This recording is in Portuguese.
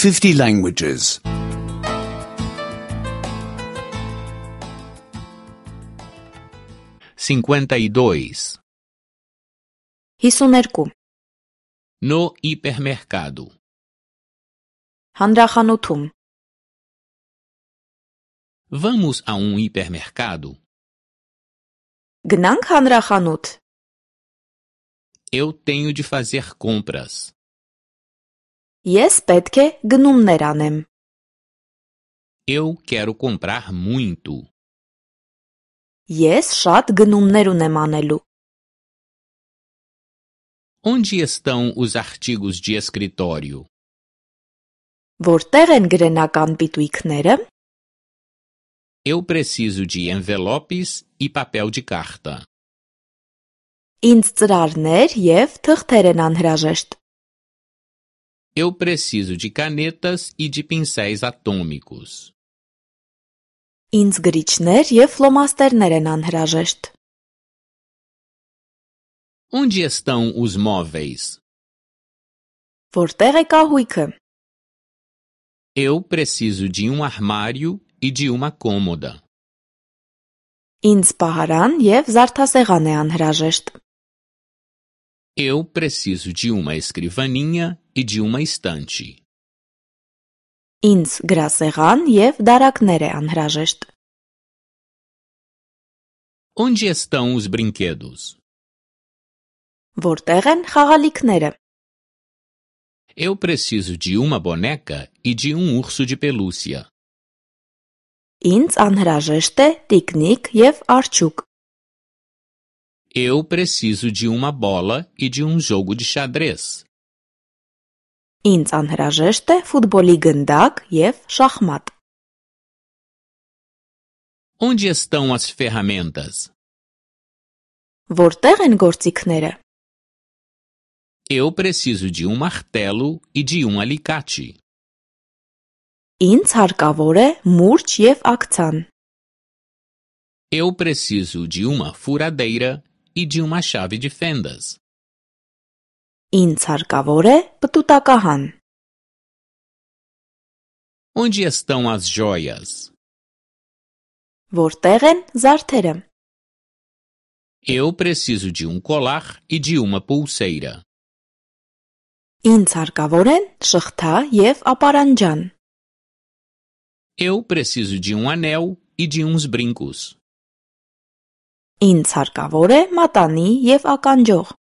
50 languages. 52. 52. No hipermercado. Հանրախանութում. Vamos a um hipermercado? Գնանք հանրախանութ. Eu tenho de fazer compras. Ես պետք է գնումներ անեմ. Eu quero comprar muito. Ես շատ գնումներ ունեմ անելու. Onde estão os artigos de escritório? Որտեղ են գրենական պիտույքները? Eu preciso de envelopes e papel de carta. Ինձ ծրարներ և թղթեր են անհրաժեշտ. Eu preciso de canetas e de pincéis atômicos. Ինձ գրիչներ և ֆլոմաստերներ են անհրաժեշտ. Onde estão os móveis? Որտեղ է կահույքը? Eu preciso de um armário e de uma cômoda. Ինձ պահարան և զարդասեղան է անհրաժեշտ. Eu preciso de uma escrivaninha e de uma estante. Ինձ գրասեղան և դարակներ է անհրաժեշտ. Onde estão os brinquedos? Որտեղ են խաղալիքները? Eu preciso de uma boneca e de um urso de pelúcia. Ինձ անհրաժեշտ է տիկնիկ և արջուկ. Eu preciso de uma bola e de um jogo de xadrez. Ինձ անհրաժեշտ է ֆուտբոլի գնդակ և շախմատ. Onde estão as ferramentas? Որտեղ են գործիքները? Eu preciso de um martelo e de um alicate. Ինձ հարկավոր է մուրջ և աքցան. Eu preciso de uma furadeira e de uma chave de fendas. Ինձ հարկավոր է պտուտակահան. Onde estão as joias? Որտեղ են զարդերը? Eu preciso de um colar e de uma pulseira. Ինձ հարկավոր են շղթա և ապարանջան. Eu preciso de um anel e de uns brincos. Ինձ հարկավոր է մատանի և ականջող.